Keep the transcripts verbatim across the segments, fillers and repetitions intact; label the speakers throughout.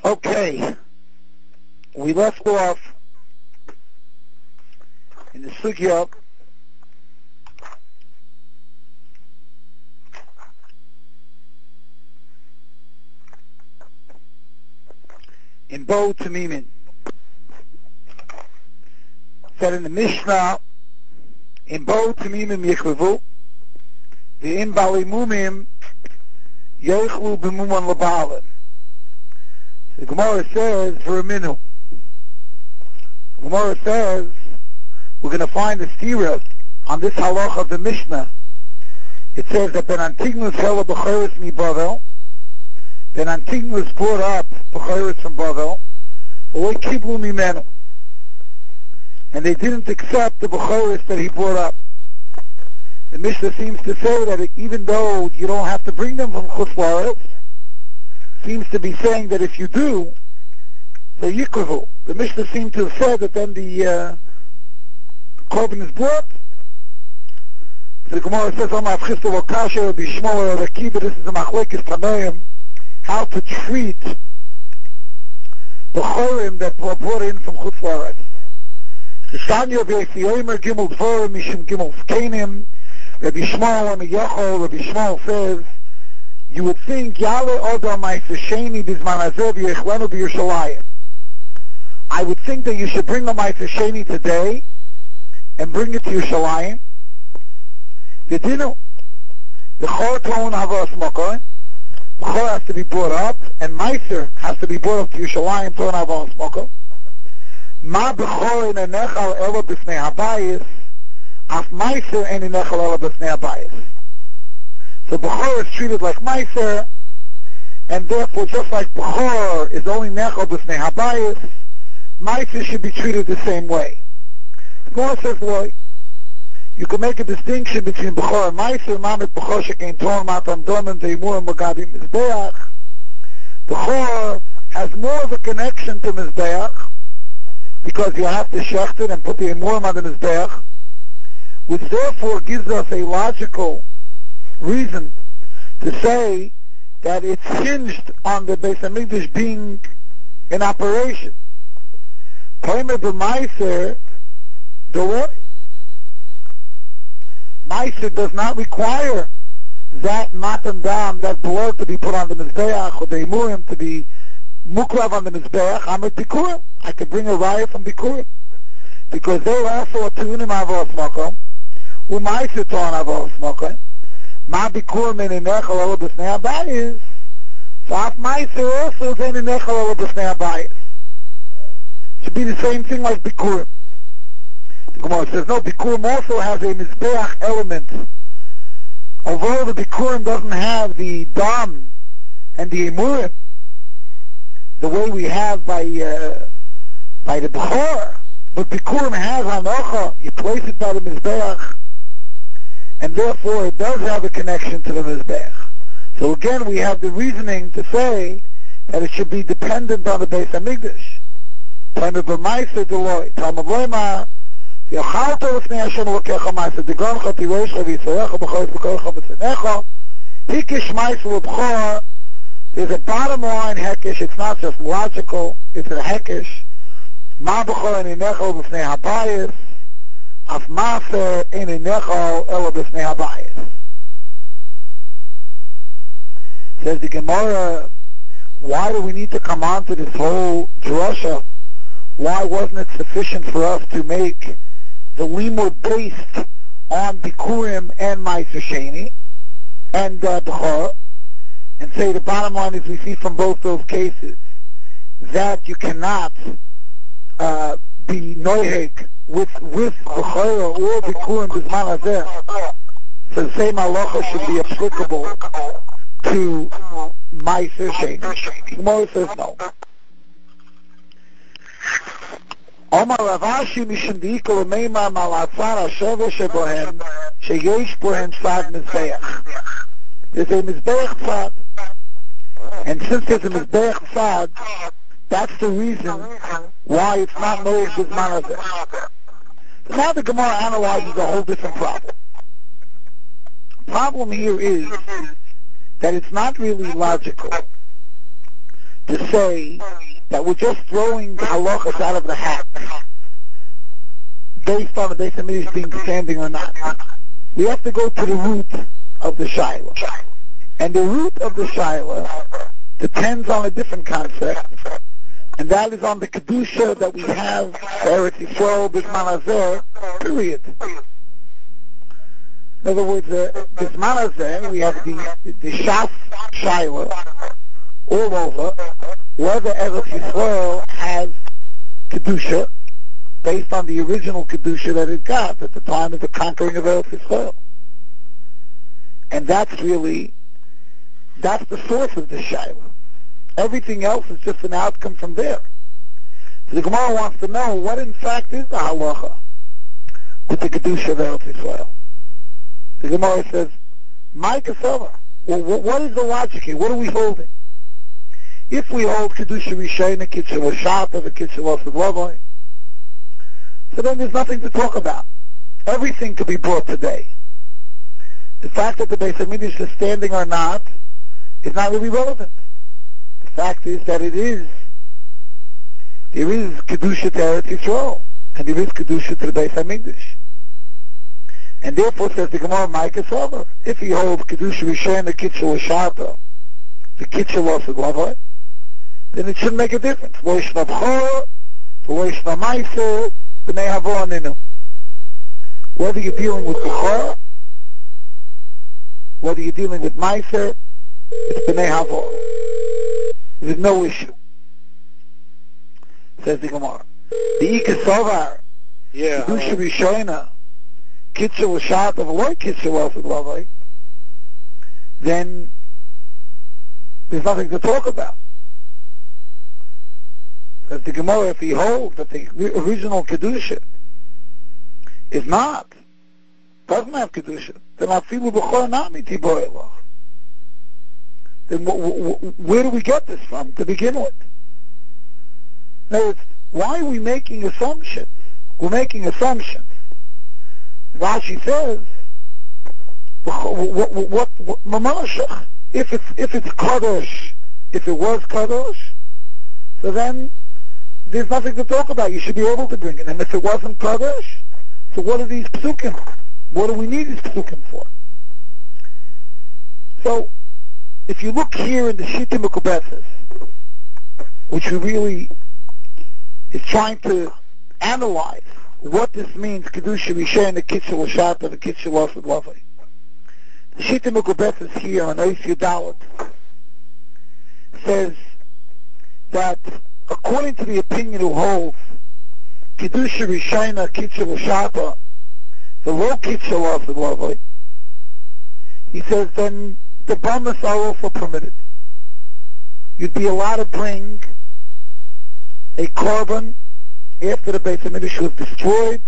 Speaker 1: Okay, we left off in the sugya in Bo Tamimin. Said in the Mishnah, in Bo Tamimim Yechlevu, the in Bali Mumim Yechlu B'Muman L'Ba'alim. The Gemara says, for a minute, the Gemara says, we're going to find the stira on this halach of the Mishnah. It says that Ben Antignus hela b'chayris mi Bavel, Ben Antignus brought up b'chayris from Bavel, v'loi kiblu mimenu, and they didn't accept the b'chayris that he brought up. The Mishnah seems to say that even though you don't have to bring them from Chutz La'aretz, seems to be saying that if you do, so yikrevu. The Mishnah seemed to have said that then the uh, korban is brought. So the Gemara says, "Amar Avchista lo kasher Rabbi Shmuel Rabbi Akiva." This is a machlekes tanoim, how to treat the chorim that were brought in from Chutz La'aretz. The Tanya of Yossi Omer Gimel Dvorim Mishum Gimel Zkenim. Rabbi Shmuel and Yochel. Rabbi Shmuel says, you would think Yale Odom Ma'aseh Bizman Hazeh V'Yechlenu B'Yerushalayim. I would think that you should bring a Ma'aseh Sheni today and bring it to Yerushalayim. The dinu, the Chor Ton Havas Mokor, the Chor has to be brought up, and Ma'aser has to be brought up to Yerushalayim Ton Havas Mokor. Ma B'Chor in Enechal Elo B'Fnei Habayis, Af Ma'aser in Enechal Elo B'Fnei Habayis. So Bechor is treated like Meiser, and therefore just like Bechor is only Nechal B'Fnei Habayis, Meiser should be treated the same way. The Gemara says, boy, you can make a distinction between Bechor and Meiser. Mamet Bechor shekein Torn Matan Domen Veimurim Magadim Mizbeach. Bechor has more of a connection to Mizbeach, because you have to shecht it and put the Eimurim on the Mizbeach, which therefore gives us a logical reason to say that it's hinged on the Beis HaMikdash being in operation. Paymer b'Meiser, the way Meiser does not require that matan dam, that blood, to be put on the mizbeach, or the imurim to be muklav on the mizbeach. I'm a bikurim. I could bring a raya from bikurim, because they were also a tunim avos makom, who Meiser ton avos makom. Ma bikurim in Enechal Elo B'Fnei Habayis. So Af Meiser also is in Enechal Elo B'Fnei Habayis. Should be the same thing like bikurim. The Gemara says no. Bikurim also has a mizbeach element. Although the bikurim doesn't have the dam and the emurim the way we have by uh, by the bechor, but bikurim has hanocha. You place it by the mizbeach, and therefore it does have a connection to the Mizbech. So again, we have the reasoning to say that it should be dependent on the Beis HaMikdash. Time of Meiser Deloy, time of Lema, Yochalto L'fnei Hashem Elokecha Meiser, Degoncha Tiroshcha V'Yisarecha B'choyes B'koycha V'Tzenecha, Hikish Meiser L'Bchor. There's a bottom line hekesh. It's not just logical, it's a hekesh. Ma B'chor En Inechol B'fnei Habayis, Af Maser in Enechal Elo B'Fnei Habayis. Says the Gemara, why do we need to come on to this whole drasha? Why wasn't it sufficient for us to make the limud based on Bikurim and Ma'aser Sheni and uh, Bechor, and say the bottom line is we see from both those cases that you cannot uh, be noiheg with with Bechor or Bikurim B'Zman Hazeh. So the same halacha should be applicable to Ma'aser Sheni. Gemara says no. Omar Rav Ashi Mishum Diiko L'Meima Malatzar HaSheva Shebohem Sheyesh Bohem Tzad Mizbeach. There's a Mizbeach Tzad, and since there's a Mizbeach Tzad, that's the reason why it's not noted B'Zman Hazeh. So now the Gemara analyzes a whole different problem. The problem here is that it's not really logical to say that we're just throwing halachas out of the hat based on the Beis HaMikdash being standing or not. We have to go to the root of the Shaila. And the root of the Shaila depends on a different concept, and that is on the Kedusha that we have for Eretz Yisrael, Bisman Hazeh, period. In other words, uh, Bisman Hazeh, we have the, the Shas Shaila all over, whether Eretz Yisrael has Kedusha, based on the original Kedusha that it got at the time of the conquering of Eretz Yisrael. And that's really, that's the source of the Shaila. Everything else is just an outcome from there. So the Gemara wants to know what in fact is the halacha with the Kedusha of Eretz Yisrael. The Gemara says, my Kasava, well, what is the logic here? What are we holding? If we hold Kedusha Rishayna, Kitzel Shata, the Kitzel Lavoi, so then there's nothing to talk about. Everything could be brought today. The fact that the Beis HaMikdash is standing or not is not really relevant. The fact is that it is, there is Kedusha to Eretz Yisrael, and there is Kedusha to the Beis HaMikdash. And therefore, says the Gemara, Micah Sover, if he holds Kedusha Rishayna, Kitzel Shata, the Kitzel Lavoi, then it shouldn't make a difference. Voishna B'chor, Voishna Meiser, B'nei Havo Aninu. Whether you're dealing with B'chor, whether you're dealing with Meiser, it's B'nei Havo. There's no issue. Says the Gemara. The Ika Sovar,
Speaker 2: Yeah.
Speaker 1: Kedusha Rishayna, Kitzel Shata, V'loi Kitzel Lavoi, then there's nothing to talk about. As the Gemara, if he holds that the original Kedusha is not, doesn't have Kedusha, then afilu b'chor nami tibo elach. Then w- w- where do we get this from to begin with? In other words, why are we making assumptions? We're making assumptions. Rashi says, what, what, what, what mamashach, if it's, if it's kadosh, if it was kadosh, so then there's nothing to talk about. You should be able to bring it. And if it wasn't kadosh, so what are these psukim? What do we need these psukim for? So, if you look here in the Shita Mekubetzes, which we really is trying to analyze what this means, Kedusha Rishayna, the Kitzel Shata, the Kitzel Lavoi. The Shita Mekubetzes here on Ois Yudalit says that according to the opinion who holds Kedusha Rishayna, Kitzel Shata, the low Kitzel Lavoi, he says then the Bamas are also permitted. You'd be allowed to bring a korban after the Beis HaMikdash was destroyed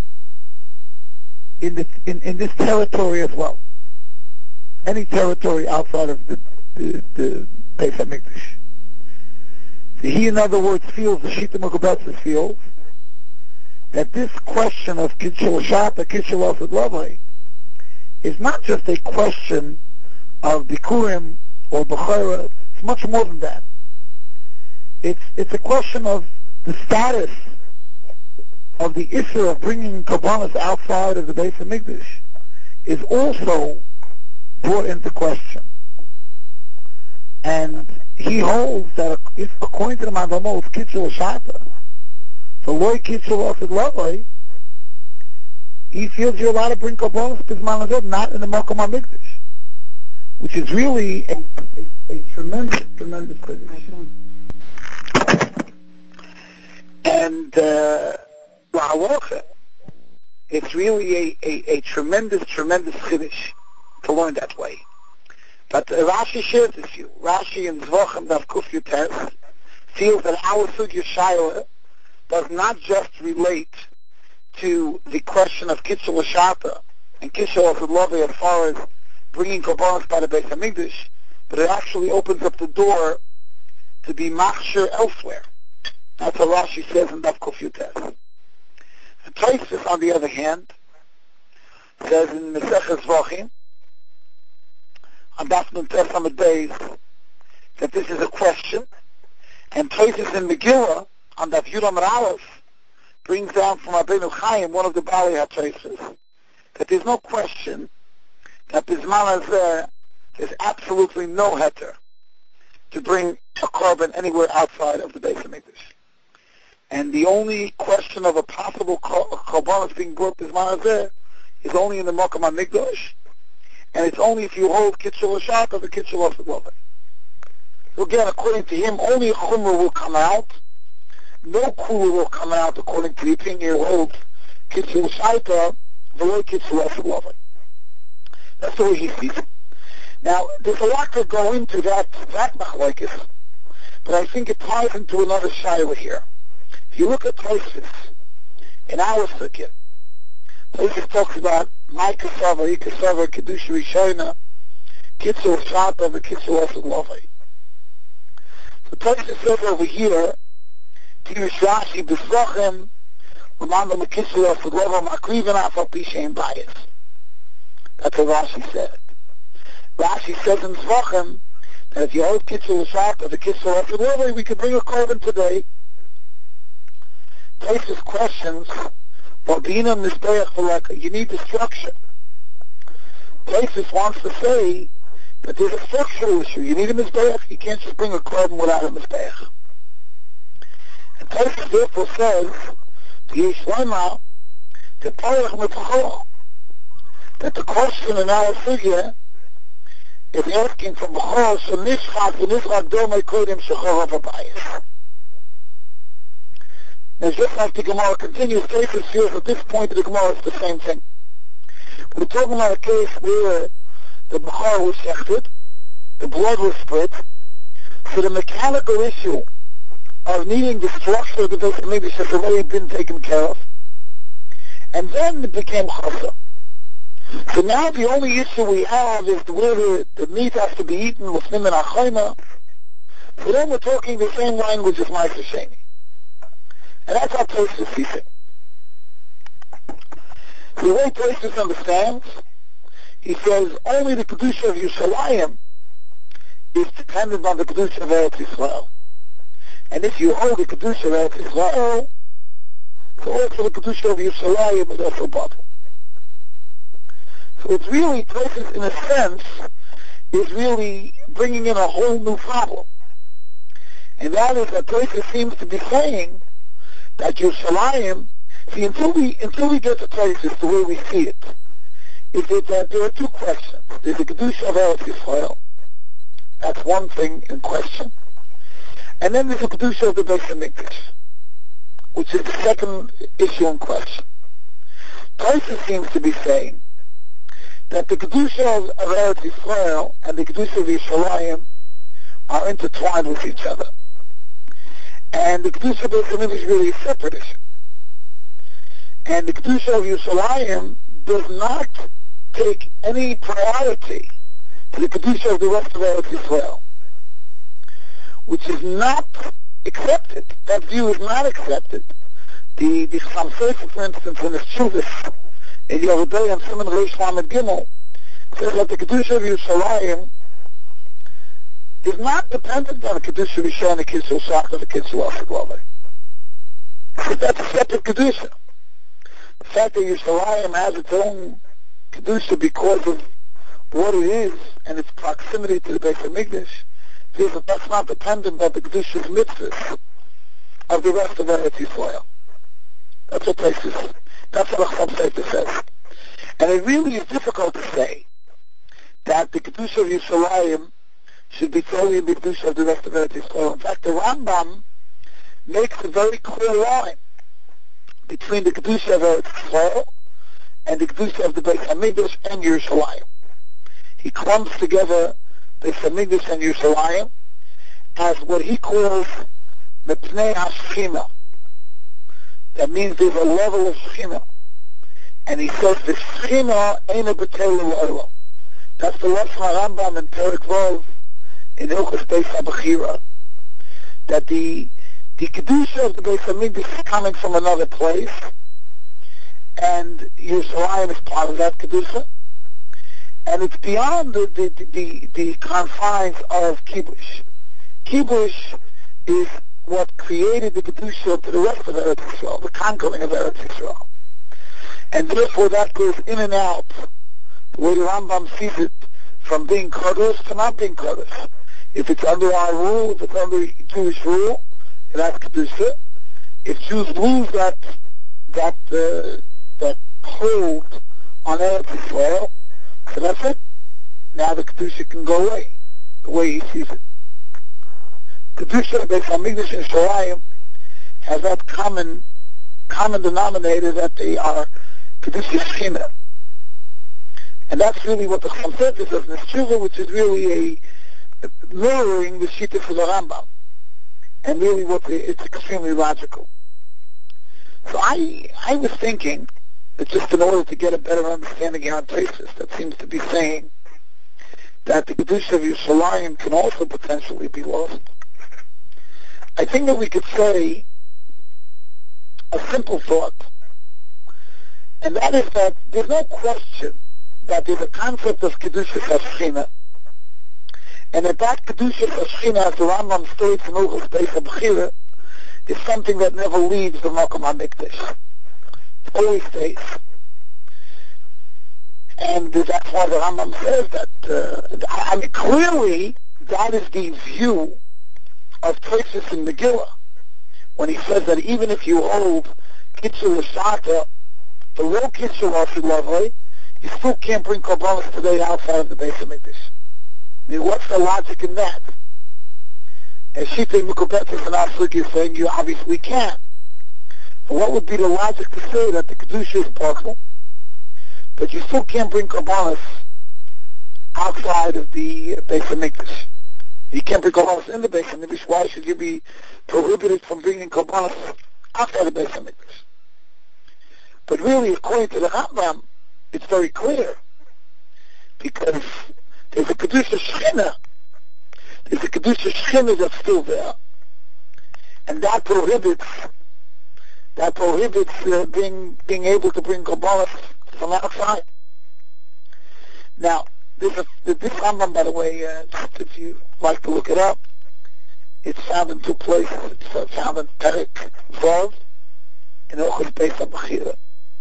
Speaker 1: in, the, in, in this territory as well. Any territory outside of the, the, the Beis HaMikdash. So he, in other words, feels, the Shita Mekubetzes feels, that this question of Kitzel Shata, Kitzel Lavoi, is not just a question of Bikurim or Bechora. It's much more than that. It's it's a question of the status of the issue of bringing Kabbalas outside of the Beis HaMikdash is also brought into question. And he holds that if, according to the Mandamo, it's Kitzel Shata, so Loi Kitzel Lavoi, he feels you're allowed to bring Kabbalas Bisman Hazeh, not in the Makom HaMikdash, which is really a, a, a tremendous, tremendous position. And uh, it's really a, a, a tremendous, tremendous chiddush to learn that way. But uh, Rashi shares this view. Rashi in Zvachim Daf Kuf Yutes feels that our Sugya Shaila does not just relate to the question of Kitzel Shata and Kitzel Lavoi as far as bringing korbanos by the Beis HaMikdash, but it actually opens up the door to be machshir elsewhere. That's what Rashi says in Daf Kuf Yutes. And Tosfos, on the other hand, says in Meseches Zvachim, on Daf Nun Tes Amud Beis, that this is a question And Tosfos in Megillah, on that Yudam Aleph, brings down from Rabbeinu Chaim, one of the Bali HaTosfos, that there's no question that Bisman Hazeh, there's absolutely no heter to bring a korban anywhere outside of the Beis HaMikdash. And the only question of a possible korban being brought Bisman Hazeh is only in the Mokum HaMikdash, and it's only if you hold Kitzur L'Shak or the Kitzur L'Shavot. So again, according to him, only a Chumrah will come out. No Kula will come out according to the opinion who holds Kitzur L'Shak, below Kitzur L'Shavot. That's the way he sees it. Now, there's a lot to go into that, that machlokes, but I think it ties into another shayla here. If you look at Tosfos, in our Sukkah, Tosfos talks about my kasava, ikasava, kedusha rishona, kitzur shata, the kitzur osad. So Tosfos says over here, Pirush Rashi b'srochem, l'manda m'kitzur osad lova, makriven afal pishein bias. That's what Rashi said. Rashi says in Zvachim that if you hold Kitzur L'Shak or the Kitzur L'Shavot, we could bring a korban today. Tosfos questions, well, Bina Mizbeach V'Leka, you need the structure. Tosfos wants to say that there's a structural issue. You need a Mizbeach, you can't just bring a korban without a Mizbeach. And Tosfos therefore says, Yesh Lema, the Parach Mitzchoch, that the question in our figure is asking from B'chol, so Nishchak, V'Nishchak Domei Kodim Shechor V'Bayis. Now, just like the Gemara continues, Tosfos feels at this point of the Gemara it's the same thing. We're talking about a case where the B'chol was shechted, the blood was split, so the mechanical issue of needing the structure of the Beis HaMikdash has already been taken care of. And then it became chasa. So now the only issue we have is whether the meat has to be eaten with nim and achayna. So then we're talking the same language as Ma'aser Sheni. And that's how Tosfos sees it. The way Tosfos understands, he says only the Kedusha of Yerushalayim is dependent on the Kedusha of Eretz Yisrael. And if you hold the Kedusha of Eretz Yisrael, so also the Kedusha of Yerushalayim is also bottled. So it's really, Tosfos in a sense, is really bringing in a whole new problem. And that is that Tosfos seems to be saying that Yerushalayim, see, until we, until we get to Tosfos the way we see it, is it that there are two questions. There's the Kedusha of Eretz Yisrael. That's one thing in question. And then there's the Kedusha of the Beis HaMikdash, which is the second issue in question. Tosfos seems to be saying that the Kedusha of, of Eretz Yisrael and the Kedusha of Yerushalayim are intertwined with each other. And the Kedusha of Beis HaMikdash is really a separate issue. And the Kedusha of Yerushalayim does not take any priority to the Kedusha of the rest of Eretz Yisrael, which is not accepted. That view is not accepted. The the Chassam Sofer, for instance, in his Tshuvos, in Yeridei and Siman Reish Lamed Gimel, says that the Kedusha of Yerushalayim is not dependent on the Kedusha of Yisrael and the Kitzur Shach or the Kitzur L'Shavot. That's a separate Kedusha. The fact that Yerushalayim has its own Kedusha because of what it is and its proximity to the Beis HaMikdash, says that that's not dependent on the Kedusha's mitzvahs of the rest of Eretz Yisrael. That's what Tosfos, that's what Chassam Sofer says. And it really is difficult to say that the Kedusha of Yerushalayim should be totally in the Kedusha of the rest of Eretz Yisrael. In fact, the Rambam makes a very clear line between the Kedusha of Eretz Yisrael and the Kedusha of the Beis HaMikdash and Yerushalayim. He clumps together Beis HaMikdash and Yerushalayim as what he calls Mepnei HaShechina. That means there's a level of Shechina. And he says the Shechina ain't a b'tel l'olam. That's the Lashon Rambam in Perek Vov in Hilchos Beis HaBechira. That the the Kedusha of the Beis HaMikdash is coming from another place, and Yerushalayim is part of that Kedusha, and it's beyond the the, the, the confines of Kibush. Kibush is what created the Kedusha to the rest of Eretz Yisrael, the conquering of Eretz Yisrael. And therefore that goes in and out, the way the Rambam sees it, from being Kodesh to not being Kodesh. If it's under our rule, if it's under Jewish rule, that's Kedusha. If Jews lose that that uh, that hold on Eretz Yisrael, so that's it. Now the Kedusha can go away, the way he sees it. Kedusha, Beis HaMikdash and Shalayim, has that common common denominator that they are Kedusha Shechina. And that's really what the Chacham says is of Neshuva, which is really a, a mirroring the Shita for the Rambam. And really what the, it's extremely logical. So I I was thinking that just in order to get a better understanding here on Tosfos, that seems to be saying that the Kedusha of Yerushalayim can also potentially be lost. I think that we could say a simple thought, and that is that there's no question that there's a concept of Kedusha Shechina, and that that Kedusha Shechina, as the Rambam states in Uchos Beis HaBechira, is something that never leaves the Makom HaMikdash. It always stays. And that's why the Rambam says that, uh, I mean, clearly, that is the view of Tosfos in Megillah, when he says that even if you hold Kitzur L'Shata, the low Kitzur L'Shata, you still can't bring Korbanos today outside of the Beis HaMikdash. I mean, what's the logic in that? As Shita Mekubetzes and Aslik is saying, you obviously can't. But what would be the logic to say that the Kedusha is possible, but you still can't bring Korbanos outside of the Beis HaMikdash? You can't bring Korbanos in the Beis HaMikdash. Why should you be prohibited from bringing Korbanos outside the Beis HaMikdash? But really, according to the Rambam, it's very clear, because there's a Kedusha Shechina. There's a Kedusha Shechina that's still there, and that prohibits that prohibits uh, being being able to bring Korbanos from outside. Now, there's a, this Rambam, by the way, uh, just if you like to look it up, it's found in two places. It's uh, found in Perek Vav in Ochos Beis HaBechira.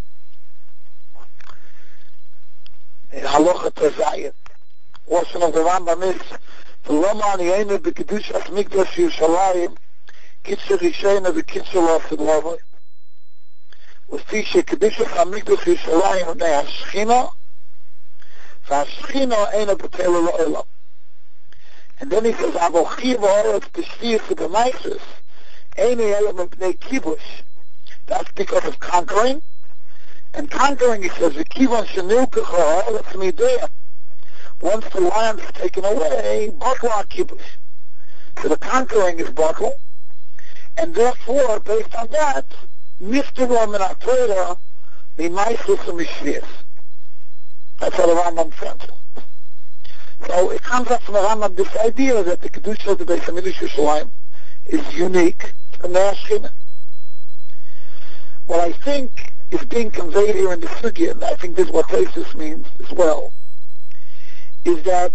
Speaker 1: In Halacha Tezayin, portion of the Rambam is V'loma aniyenu b'kedushas mikdash Yerushalayim kitzur rishayna v'kitzur l'asad lavoi v'fi shekedushas hamikdash Yerushalayim b'nei hashchina v'hashchina eina b'tela la'olam. And then he says avochi v'oretz b'shviyas v'b'maisus eina elam b'nei kibush. That's because of conquering. And conquering, he says, v'kivan shenilkecha ha'oretz mideyah. Once the land is taken away, Batla Kibush. So the conquering is Batla, and therefore, based on that, Niftaru min HaTorah Mimaisus Mishvias. That's how the Rambam translates. So it comes up from the Rambam this idea that the Kedusha of the Beis HaMikdash Yerushalayim is unique from the Hashchina. What I think is being conveyed here in the Sugya, and I think this is what Tosfos means as well, is that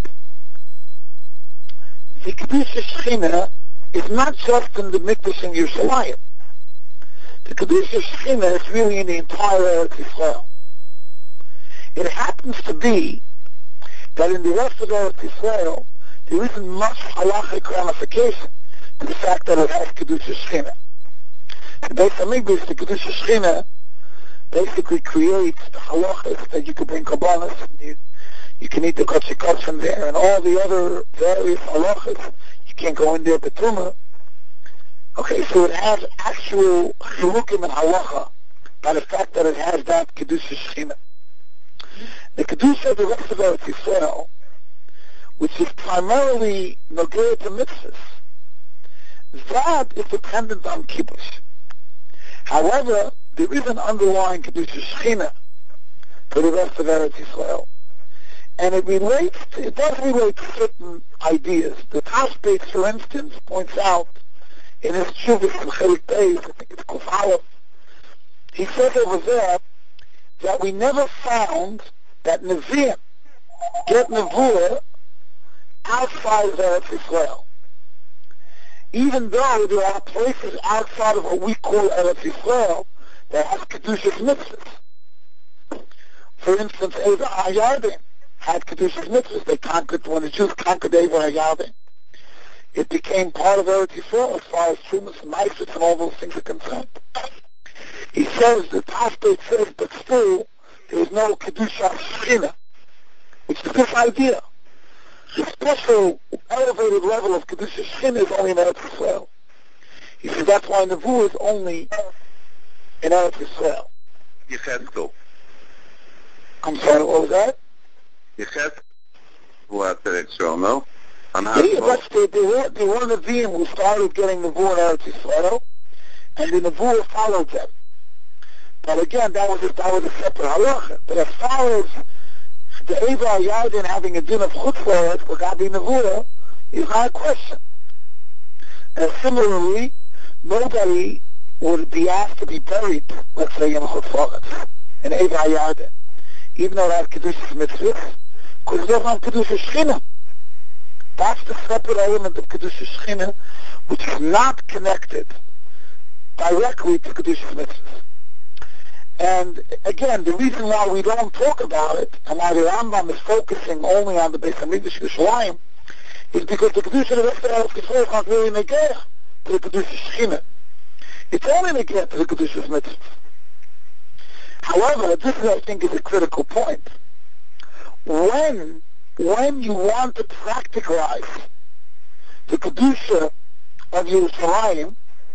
Speaker 1: the Kedusha Shechina is not just in the Mikdash in Yerushalayim. The Kedusha Shechina is really in the entire Eretz Yisrael. It happens to be that in the rest of Eretz Yisrael, there isn't much halachic ramification to the fact that it has Kedusha Shechina. The Beis HaMikdash, the Kedusha Shechina, basically creates the halachas that you could bring Korbanos, you You can eat the kotchikot from there, and all the other various halachas. You can't go in there betuma. Okay, so it has actual chilukim and halacha by the fact that it has that kedusha shechina. The kedusha of the rest of Eretz Yisrael, which is primarily nogea to mitzvahs, that is dependent on kibush. However, there is an underlying kedusha shechina for the rest of Eretz Yisrael. And it relates, to, it does relate to certain ideas. The Tashbetz, for instance, points out in his Shuvah from Chelik Beis, I think it's Kuf Aleph, he says over there that we never found that Nevi'im get Nevuah outside of Eretz Yisrael. even though there are places outside of what we call Eretz Yisrael that have Kedushas mitzvahs. For instance, Eva HaYarden had Kedushas mitzvahs. They conquered, when the Jews conquered Eva HaYarden, it became part of Eretz Yisrael as far as Trumas and Maisis and all those things are concerned. He says, the Tafbeit says, but still, there is no Kedusha Shechina, which is this idea. The special elevated level of Kedusha Shechina is only in Eretz Yisrael. He says that's why Nevuah is only in Eretz Yisrael.
Speaker 2: Yechezkel.
Speaker 1: I'm sorry, what was that?
Speaker 2: Yechezkel was Eretz Yisrael, no?
Speaker 1: Yeah, that's the, there were, there were Nevi'im who started getting Nevuah in Eretz Yisrael, and the Nevuah followed them. But again, that was a, that was a separate halacha. But as far as the Eva HaYarden having a din of chutzlaret for Gabi Nevuah is not a question. And similarly, nobody would be asked to be buried, let's say, in chutzlaret, in Eva HaYarden, even though that Kedushas mitzvahs, because there's no Kedushas Shechina. That's the separate element of Kedushas Shechina, which is not connected directly to Kedushas mitzvahs. And again, the reason why we don't talk about it, and why the Rambam is focusing only on the Beis Hamikdash Yerushalayim, is because the Kedusha of the rest of Eretz Yisrael is not really negeh to the Kedusha Shechina. It's only negeh to the Kedusha mitzvahs. However, this is, I think, is a critical point. When, when you want to practicalize the Kedusha of Yerushalayim,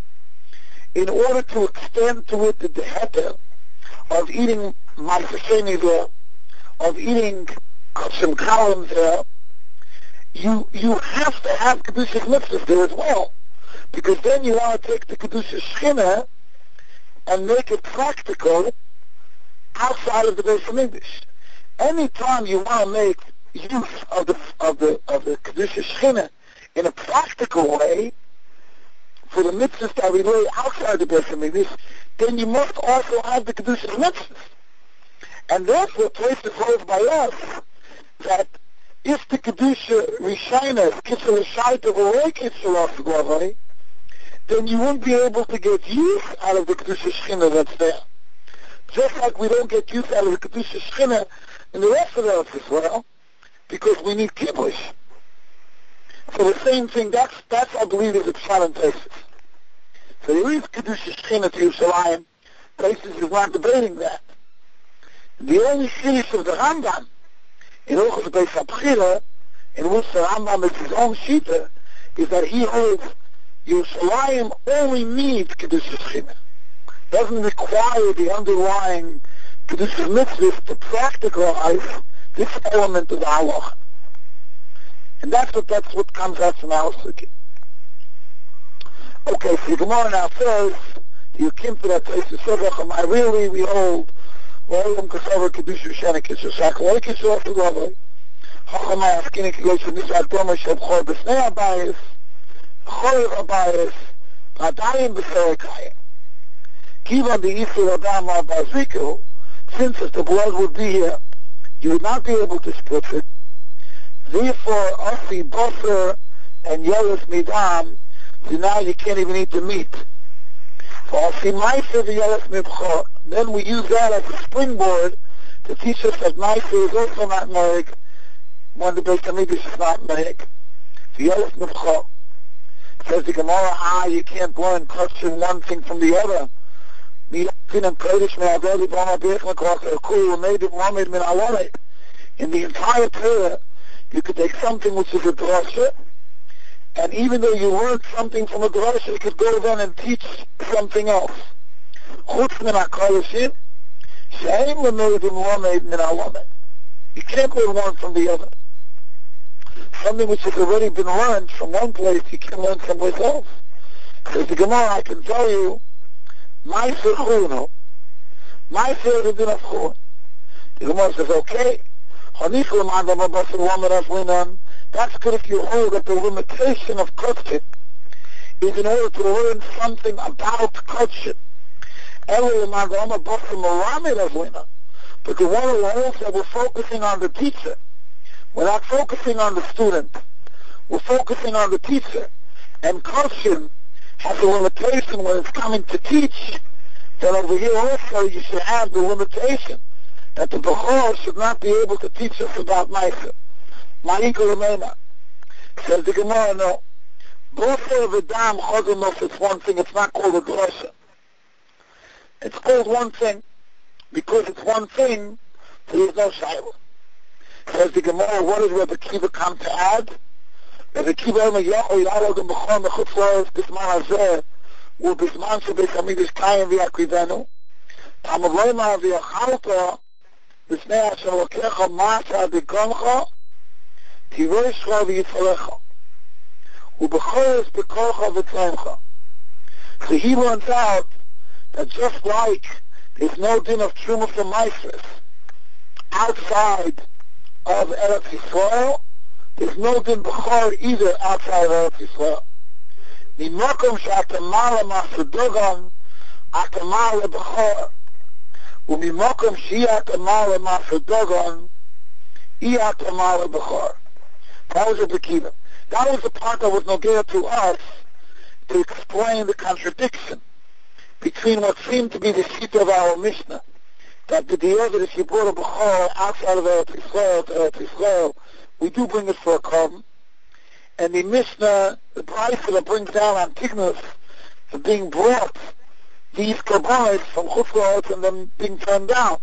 Speaker 1: in order to extend to it the heter of eating Maisasheni there, of eating Koshem Kalim there, you you have to have Kedushas mitzvahs there as well. Because then you want to take the Kedushas Shechina and make it practical outside of the Beis Hamikdash. Anytime you want to make use of the of the of the Kedushas Shechina in a practical way for the mitzvahs that we lay outside the Beis Hamikdash, then you must also have the Kedushas mitzvahs. And therefore, places hold by us that if the Kedusha Rishayna is Kisel Shaita or Kisel Glavai, then you won't be able to get use out of the Kedusha Shechina that's there. Just like we don't get use out of the Kedusha Shechina in the rest of Eretz Yisrael, because we need Kibbush. So the same thing, that's, that's I believe, is a Pshat and Tesis. So there is Kedusha Shechina to Yerushalayim. Tesis is not debating that. The only chiddush of the Rambam, in Orchos Beis HaBchira, in which the Rambam is his own shita, is that he holds Yerushalayim only needs Kedusha Shechina. Doesn't require the underlying Kedusha mitzvahs to practicalize this element of the halacha. And that's what that's what comes out from our sugya. Okay, so the Gemara now says, you came to that place to say, I really, we hold Olam Kasavar Kedusha Shana Kisha Shakal Kisha Shagavai Hachamai Afkini Kigosh Nisa Doma Sheb Chor B'Snei Abayis Chor Abayis Adayim B'Serekayim Kiva B'Yisur Adam Abaziku, since if the blood would be here, you would not be able to split it. Therefore, Asi Boser and Yelis Midam, so now you can't even eat the meat. For Asi Maisa V'Yelis Mibcha, then we use that as a springboard to teach us that Maisa is also not Merik when the Beis Hamikdash is not Merik. V'Yelis Mibcha. Says the Gemara, ah, you can't learn question one thing from the other. In the entire Torah, you could take something which is a drasha, and even though you learned something from a drasha, you could go then and teach something else. You can't learn one from the other. Something which has already been learned from one place, you can't learn someplace else. Because the Gemara, I can tell you, my Sechunu, my Sechunu did not Chun. The Gemara says, okay, that's good if you hold that the limitation of Kutchit is in order to learn something about Kutchit. But the one who holds that we're focusing on the teacher, we're not focusing on the student, we're focusing on the teacher. And Koshin has a limitation when it's coming to teach, then over here also you should have the limitation that the Bechor should not be able to teach us about Maisa. Ma'ikul Amena. Says the Gemara, no. Bosa of a dam chodenos, it's one thing, it's not called a drosha. It's called one thing, because it's one thing, so there's no shayla. Says the Gemara, what does Rebbe Kiva come to add? Rebbe Kiva Ema Yocho Yarod and Bechor Mechutz La'aretz Bisman Hazeh, ובזמן שבית המידש קיים ויעקריבנו, תמלוימה ויאכלת לפני אשר לוקח מעשה בגונך, תירש לך ויצלך, ובחורס בכורך וצלמך. So he learns out that just like there's no din of Truma from Maasros outside of Eretz Yisrael, there's no din Bechor either outside of Eretz Yisrael. ממקום שאתה מעלה מעשה אתה מעלה בחור, וממקום שהיא אתה מעלה מעשה דוגון, היא אתה מעלה בחור. That was a Bekiva. That was the part that was nogea to us to explain the contradiction between what seemed to be the sheet of our Mishnah, that the idea that if you brought a Bechor outside of Eretz Yisrael to Eretz Yisrael, we do bring it for a carbon. And the Mishnah, the Brisa that brings down Antigonus for being brought these karbanos from Chutz La'aretz and them being turned down.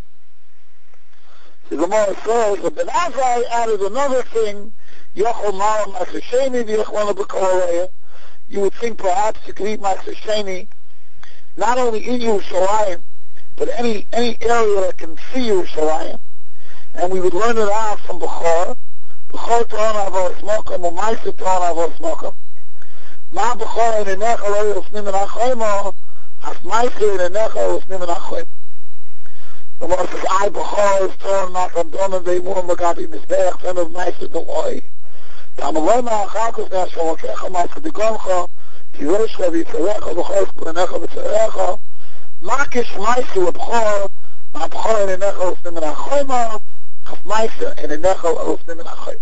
Speaker 1: So the Gemara says that Ben Azai added another thing, Yochel Ma'am Ma'aser Sheni v'Yochlana B'Kol. You would think perhaps you could eat Ma'aser Sheni not only in Yerushalayim, but any any area that can see Yerushalayim, and we would learn it out from Bechor. Bechor Torah Avos Mokum, or Maisa Torah Avos Mokum. Ma Bechor in Enecha lo Yosnim in Achoimo, as Maisa in Enecha lo Yosnim in Achoimo. The Gemara says, I Bechor is Torah not from Domen Ve'imur Magabi Mizbeach, son of Maisa Deloi. Tamaloi Ma'achakos Ne'asher Lokecha Maisa Begoncha, Tiroshcha V'Yitzarecha, Bechor Shku Enecha V'Yitzarecha, Makish Maisa Bechor, Ma Bechor in Enecha lo Yosnim in Achoimo, Maisa and Enechel Osnim and Achayim.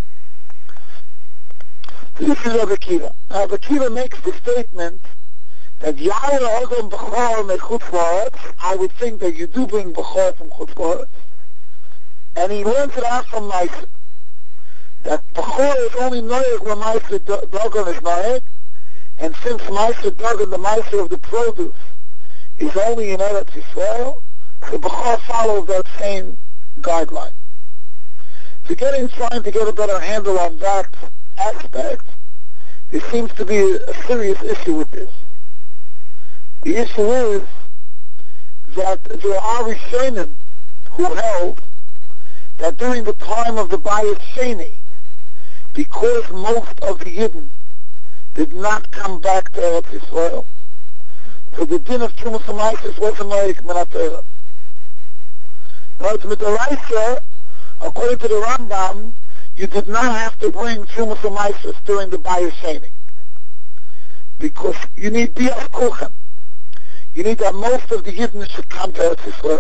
Speaker 1: This is Rebbe Kiva. Now Rebbe Kiva makes the statement that Yahweh Odom Bechor Mechutz La'aretz. I would think that you do bring Bechor from Chutz La'aretz. And he learns it out from Maisa. That Bechor is only Noeg when Maisa Dogon is Noeg, and since Maisa Dogon, the Maisa of the produce, is only in Eretz Yisrael, so Bechor follows that same guideline. So getting, trying to get a better handle on that aspect, there seems to be a, a serious issue with this. The issue is that there are Rishonim who held that during the time of the Bayit Sheni, because most of the Yidden did not come back to Eretz Yisrael, so the din of Trumas HaMaasros wasn't like Minat Torah. Now, to Midaraisa, according to the Rambam, you did not have to bring Trumas HaMaasros during the Bayit Sheni, because you need Bias Kulchan. You need that most of the Yidden should come to Eretz Yisrael.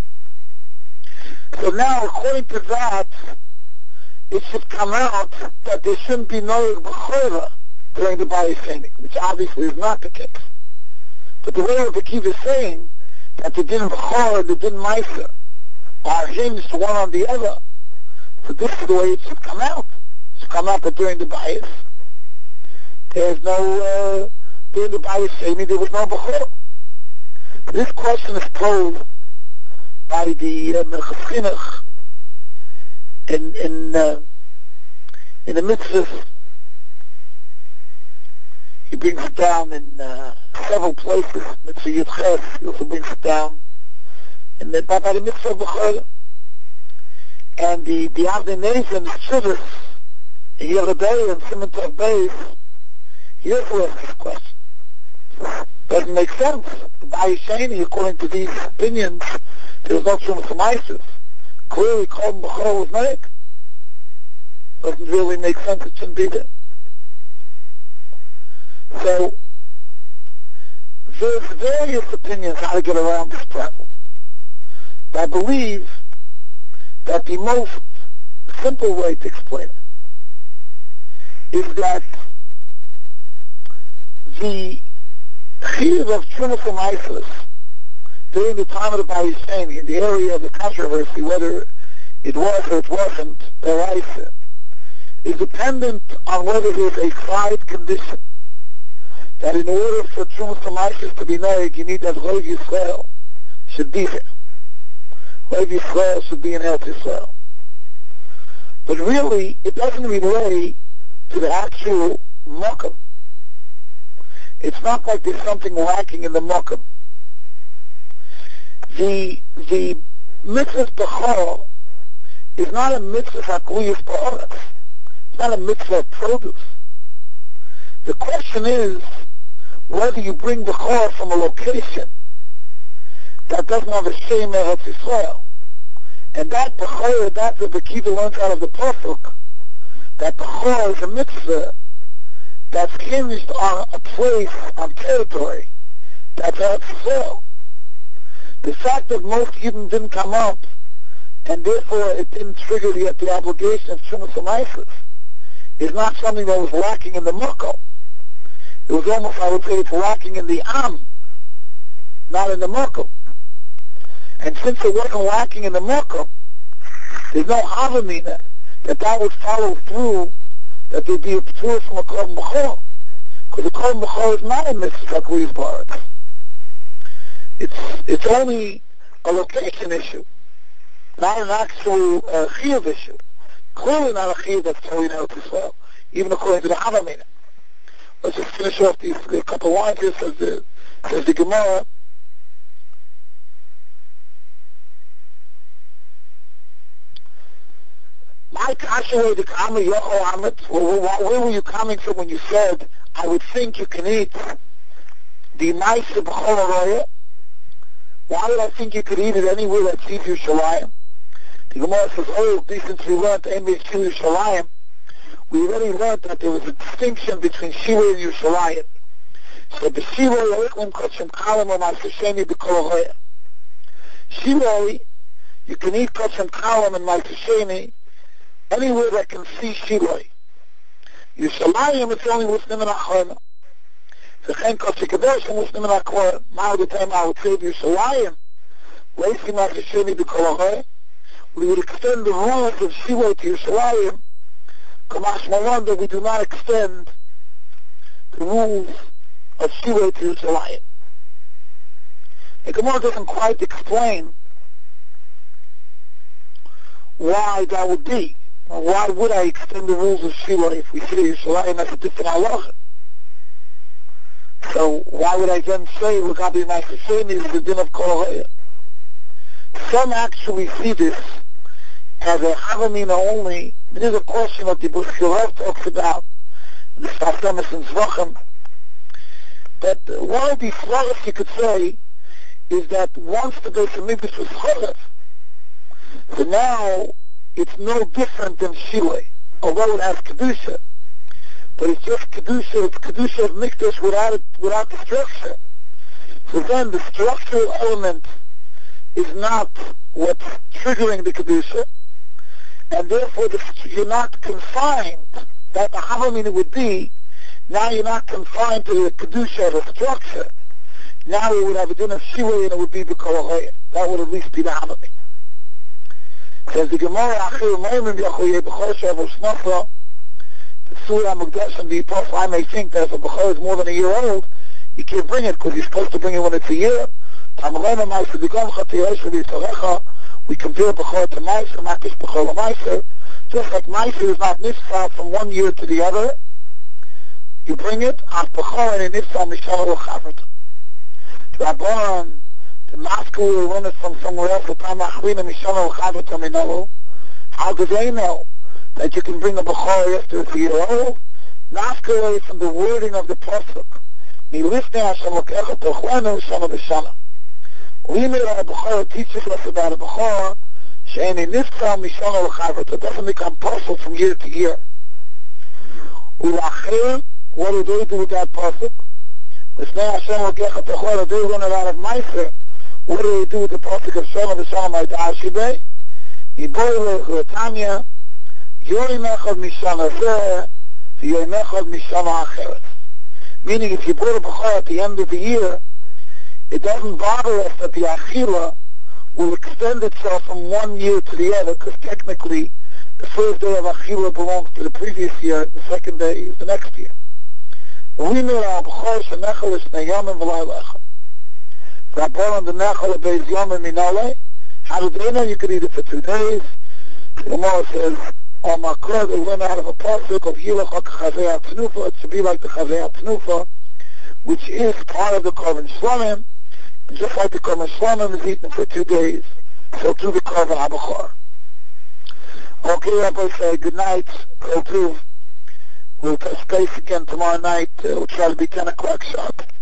Speaker 1: So now, according to that, it should come out that there shouldn't be no Bechorah during the Bayit Sheni, which obviously is not the case. But the way Rebbe Kiva is saying that the din Bechorah, the din Maisa, are hinged one on the other. So this is the way it should come out. It should come out that during the Bayis, there's no, uh, during the Bayis Sheni, there was no Bechorah. This question is posed by the uh, Minchas Chinuch in, in, uh, in the mitzvah. He brings it down in uh, several places. Mitzvah Yudches, he also brings it down in the, by, by the mitzvah of Bechorah. And the, the Avnei Nezen, the Chivas, in Yeridei and Siman Tov Beis, he also asks this question. Doesn't make sense. The Bayit Sheni, according to these opinions, there was no Trumas HaMaasros. Clearly, Kol Bechorah was Noeg. Doesn't really make sense. It shouldn't be there. So, there's various opinions how to get around this problem. But I believe that the most simple way to explain it is that the chiyuv of Trumas U'Maisas during the time of the Bayisheni, in the area of the controversy, whether it was or it wasn't Deraisa, is dependent on whether there's a side condition. That in order for Trumas U'Maisas to be married, you need that Roiv Yisrael should be there. Roiv Yisrael should be in Eretz Yisrael. But really, it doesn't relate to the actual Mokum. It's not like there's something lacking in the Mokum. The, the mitzvah Bechor is not a mitzvah Hakluyas Ba'aretz. It's not a mitzvah of produce. The question is whether you bring Bechor from a location that doesn't have a Shem Eretz Yisrael. And that Bechor, that the Kiva learns out of the Pasuk, that Bechor is a mitzvah that's hinged on a place, on territory, that's Eretz Yisrael. The fact that most Yidden didn't come up, and therefore it didn't trigger the, the obligation of Trumas U'Maisas, is not something that was lacking in the Mokum. It was almost, I would say, it's lacking in the Am, not in the Mokum. And since it wasn't lacking in the Mokum, there's no Havamina that that would follow through, that there'd be a P'tur from a Korban Bechor. Because the Korban Bechor is not a mitzvah Hakluyas Ba'aretz. It's, it's only a location issue, not an actual uh, chiyuv issue. Clearly not a chiyuv that's totally in Eretz Yisrael, even according to the Havamina. Let's just finish off these a couple lines here. Says the, says the Gemara. My kasha the kama yochol amit. Where were you coming from when you said, I would think you can eat the ma'aser b'chol haroya? Why would I think you could eat it anywhere that's Tzif Yerushalayim? The Gemara says, oh, since we learned Ein Tzif Yerushalayim, we already learned that there was a distinction between Shiroi and Yerushalayim. So the Shiroi, Oiklim Koshem Kalam or Ma'aser Sheni B'Kol Haroya. Shiroi, you can eat Koshem Kalam and Ma'aser Sheni anywhere that can see Shiroi. Yerushalayim, it's only Muslim and Achorna. וכן קודשי קדוש ומוסלמים מהקור, מהו דתיים העוצי בירושלים, לעסקים מהשני בכל הרי, we would extend the rules of Shiroi to Yerushalayim, Kamash Malon, that we do not extend the rules of Shiroi to Yerushalayim. The Gemara doesn't quite explain why that would be. Why would I extend the rules of Shiroi if we say Yerushalayim as a different halacha? So why would I then say L'gabi Ma'aser Sheni is the din of Kol Haroya? Some actually see this as a Havamina only. It is a question that the Bushkirov talks about, the Safemis and Zvachim. But one of these slogans you could say is that once the Beis HaMikdash was Chorev, so now it's no different than Shiroi, although it has Kedusha. But it's just Kedusha, it's Kedusha of Mikdash without it, without the structure. So then the structural element is not what's triggering the Kedusha, and therefore the, you're not confined, that the Havamina would be, now you're not confined to the Kedusha of a structure. Now we would have a din of Shiroi and it would be B'Kol Haroya. That would at least be the Havamina. Says the Gemara, Achir Meimim Yachoyeh B'Chol Shav U'Shnafra, Surah Mukdash and the Apostle, I may think that if a Bechor is more than a year old, you can't bring it because you're supposed to bring it when it's a year. We compare Bechor to Ma'aser, Makish Bechor to Ma'aser. Just like Ma'aser is not nifsa from one year to the other, you bring it on Bechor and in nifsa Mishana L'Chavrat. Rabban, the Moscow will run it from somewhere else, Mishana L'Chavrat. How do they know that you can bring a Bechor after it's a year old? Not away from the wording of the Pasuk. We made a Bechor teaches us about a Bechor, it doesn't become Pasuk from year to year. What do they do with that Pasuk? They run it out of Ma'aser. What do they do with the Pasuk of Shana V'Shana Ma'adashibeh? Yiboyle Chutanya, Yori Mechad Mishana Zeh, Yori Mechad Mishana Acheret. Meaning, if you brought a Bechor at the end of the year, it doesn't bother us that the Achila will extend itself from one year to the other, because technically, the first day of Achila belongs to the previous year, the second day is the next year. We made our Bechor Shenechel is Neyamim V'lai Lecha. Rabbanan the Nechel Beis Yomim Minole. How do they know you could eat it for two days? The Gemara says, on Makor, they went out of a pasuk of Yilach HaChavei HaTnufa. It should be like the Chavei HaTnufa, which is part of the Korban Shlamim. And just like the Korban Shlamim is eaten for two days, so too the Korban HaBechor. Okay, Rabbi, say good night. Kol Tuv. We'll touch base again tomorrow night. Uh, we'll try to be ten o'clock sharp.